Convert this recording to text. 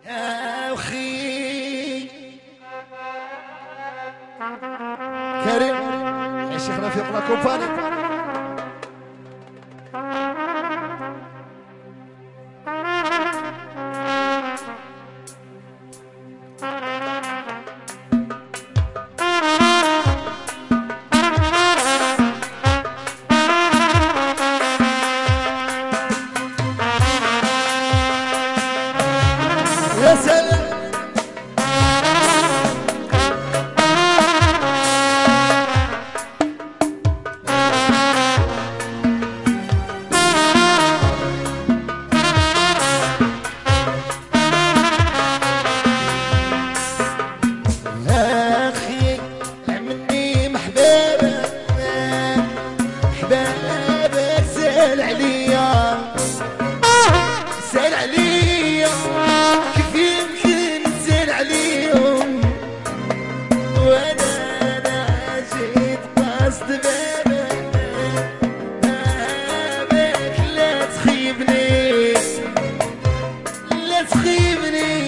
يا أخي كريم يا شيخنا في قناة كومباني. يا سلام اخي مني محبابك حبابك سال عليا سال عليا كيف يمكن تسال عليهم وانا جيت قصد بابك لا تخيبني لا تخيبني